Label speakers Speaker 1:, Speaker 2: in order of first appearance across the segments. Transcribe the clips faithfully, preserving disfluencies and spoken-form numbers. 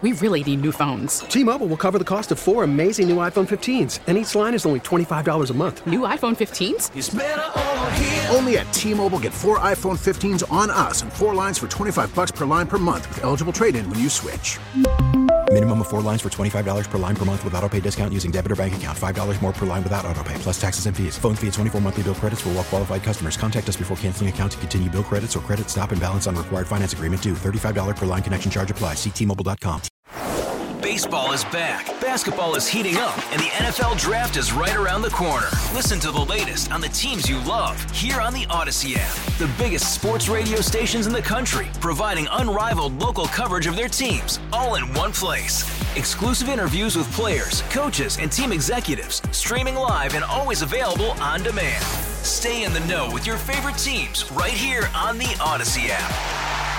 Speaker 1: we really need new phones.
Speaker 2: T-Mobile will cover the cost of four amazing new iPhone fifteens, and each line is only twenty-five dollars a month.
Speaker 1: New iPhone fifteens?
Speaker 3: It's better over here.
Speaker 4: Only at T-Mobile, get four iPhone fifteens on us and four lines for twenty-five dollars per line per month with eligible trade-in when you switch.
Speaker 5: Minimum of four lines for twenty-five dollars per line per month with autopay discount using debit or bank account. five dollars more per line without autopay, plus taxes and fees. Phone fee at twenty-four monthly bill credits for well-qualified customers. Contact us before canceling account to continue bill credits or credit stop and balance on required finance agreement due. thirty-five dollars per line connection charge applies. See T Mobile dot com.
Speaker 6: Baseball is back, basketball is heating up, and the N F L Draft is right around the corner. Listen to the latest on the teams you love here on the Odyssey app. The biggest sports radio stations in the country, providing unrivaled local coverage of their teams, all in one place. Exclusive interviews with players, coaches, and team executives, streaming live and always available on demand. Stay in the know with your favorite teams right here on the Odyssey app.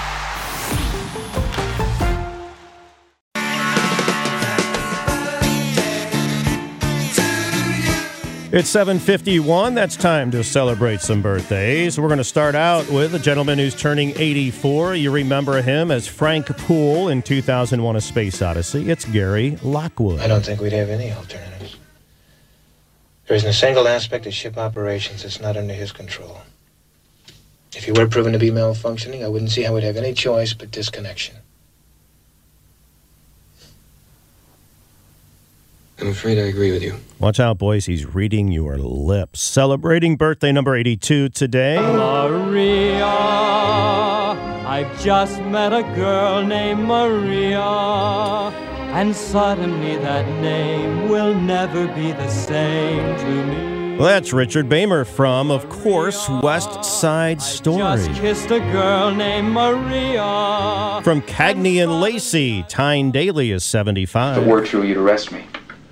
Speaker 7: It's seven fifty-one. That's time to celebrate some birthdays. We're going to start out with a gentleman who's turning eighty-four. You remember him as Frank Poole in two thousand one: A Space Odyssey. It's Gary Lockwood.
Speaker 8: I don't think we'd have any alternatives. There isn't a single aspect of ship operations that's not under his control. If he were proven to be malfunctioning, I wouldn't see how we'd have any choice but disconnection.
Speaker 9: I'm afraid I agree with you.
Speaker 7: Watch out, boys. He's reading your lips. Celebrating birthday number eighty-two today.
Speaker 10: Maria, I've just met a girl named Maria, and suddenly that name will never be the same to me.
Speaker 7: Well, that's Richard Bamer from, of course, West Side Story.
Speaker 10: Just kissed a girl named Maria.
Speaker 7: From Cagney and Lacey, Tyne Daly is seventy-five.
Speaker 11: If it were true, you'd arrest me.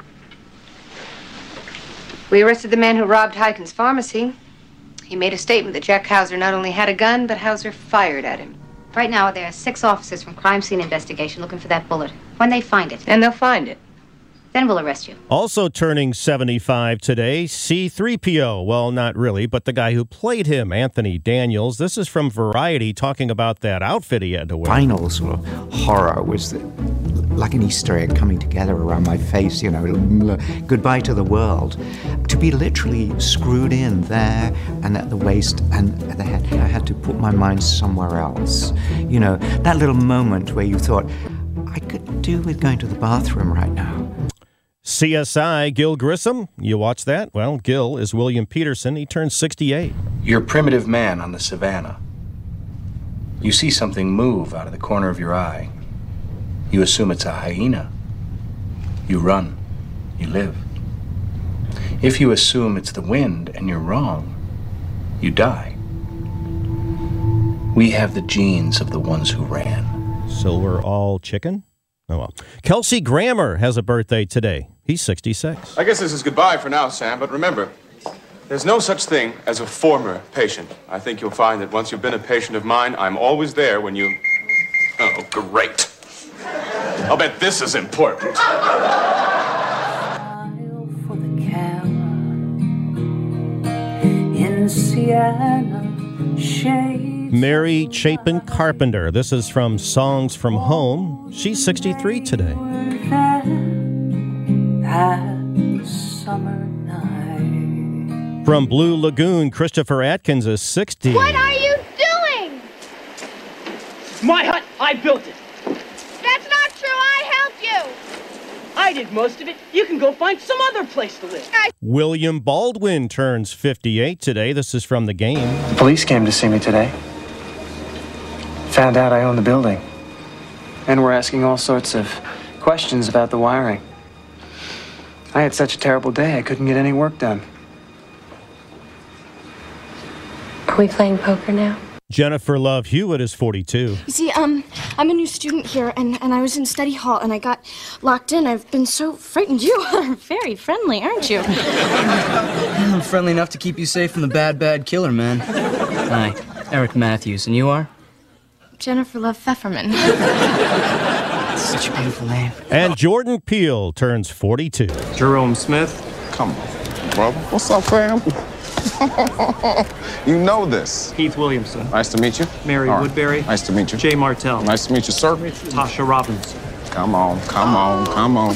Speaker 12: We arrested the man who robbed Hyken's pharmacy. He made a statement that Jack Hauser not only had a gun, but Hauser fired at him.
Speaker 13: Right now, there are six officers from Crime Scene Investigation looking for that bullet. When they find it.
Speaker 12: And they'll find it.
Speaker 13: Then we'll arrest you.
Speaker 7: Also turning seventy-five today, C three P O. Well, not really, but the guy who played him, Anthony Daniels. This is from Variety, talking about that outfit he had to wear.
Speaker 14: Final sort of horror was that, like an Easter egg coming together around my face, you know, goodbye to the world. To be literally screwed in there and at the waist and at the head, I had to put my mind somewhere else. You know, that little moment where you thought, I could do with going to the bathroom right now.
Speaker 7: C S I, Gil Grissom. You watch that? Well, Gil is William Peterson. He turned sixty-eight.
Speaker 8: You're a primitive man on the savannah. You see something move out of the corner of your eye. You assume it's a hyena. You run. You live. If you assume it's the wind and you're wrong, you die. We have the genes of the ones who ran.
Speaker 7: So we're all chicken? Oh, well. Kelsey Grammer has a birthday today. He's sixty-six.
Speaker 15: I guess this is goodbye for now, Sam, but remember, there's no such thing as a former patient. I think you'll find that once you've been a patient of mine, I'm always there when you... Oh, great. I'll bet this is important.
Speaker 16: For the in Sienna shade.
Speaker 7: Mary Chapin Carpenter. This is from Songs from Home. She's sixty-three today.
Speaker 16: That summer night.
Speaker 7: From Blue Lagoon, Christopher Atkins is sixty.
Speaker 17: What are you doing?
Speaker 18: My hut, I built it.
Speaker 17: That's not true. I helped you.
Speaker 18: I did most of it. You can go find some other place to live. I-
Speaker 7: William Baldwin turns fifty-eight today. This is from The Game.
Speaker 8: The police came to see me today. Found out I own the building.
Speaker 19: And we're asking all sorts of questions about the wiring. I had such a terrible day, I couldn't get any work done.
Speaker 12: Are we playing poker now?
Speaker 7: Jennifer Love Hewitt is forty-two.
Speaker 20: You see, um, I'm a new student here, and, and I was in study hall, and I got locked in. I've been so frightened. You are very friendly, aren't you?
Speaker 19: I'm friendly enough to keep you safe from the bad, bad killer, man. Hi, Eric Matthews, and you are?
Speaker 20: Jennifer Love Pfefferman.
Speaker 19: Such a beautiful name.
Speaker 7: And Jordan Peele turns forty-two.
Speaker 21: Jerome Smith.
Speaker 22: Come on, brother. What's up, fam? You know this.
Speaker 21: Heath Williamson.
Speaker 22: Nice to meet you.
Speaker 21: Mary
Speaker 22: right.
Speaker 21: Woodbury.
Speaker 22: Nice to meet you.
Speaker 21: Jay Martell.
Speaker 22: Nice to meet you, sir.
Speaker 21: Tasha Robinson.
Speaker 22: Come on, come on, come on.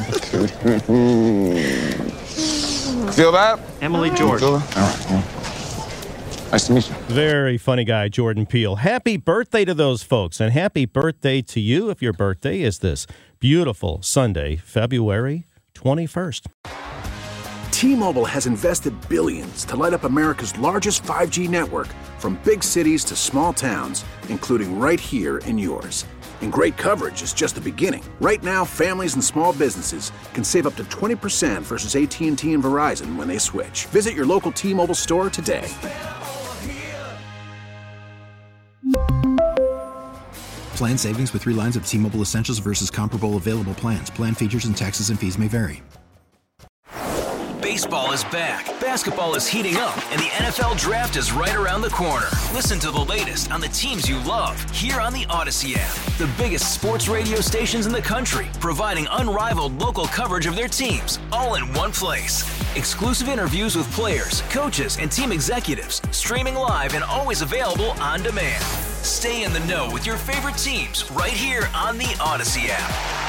Speaker 22: Feel that?
Speaker 3: Emily George.
Speaker 22: All right. Yeah. Nice to meet you.
Speaker 7: Very funny guy, Jordan Peele. Happy birthday to those folks, and happy birthday to you if your birthday is this beautiful Sunday, February twenty-first.
Speaker 4: T-Mobile has invested billions to light up America's largest five G network, from big cities to small towns, including right here in yours. And great coverage is just the beginning. Right now, families and small businesses can save up to twenty percent versus A T and T and Verizon when they switch. Visit your local T-Mobile store today.
Speaker 5: Plan savings with three lines of T-Mobile Essentials versus comparable available plans. Plan features and taxes and fees may vary.
Speaker 6: Baseball is back, basketball is heating up, and the N F L Draft is right around the corner. Listen to the latest on the teams you love here on the Odyssey app. The biggest sports radio stations in the country, providing unrivaled local coverage of their teams, all in one place. Exclusive interviews with players, coaches, and team executives, streaming live and always available on demand. Stay in the know with your favorite teams right here on the Odyssey app.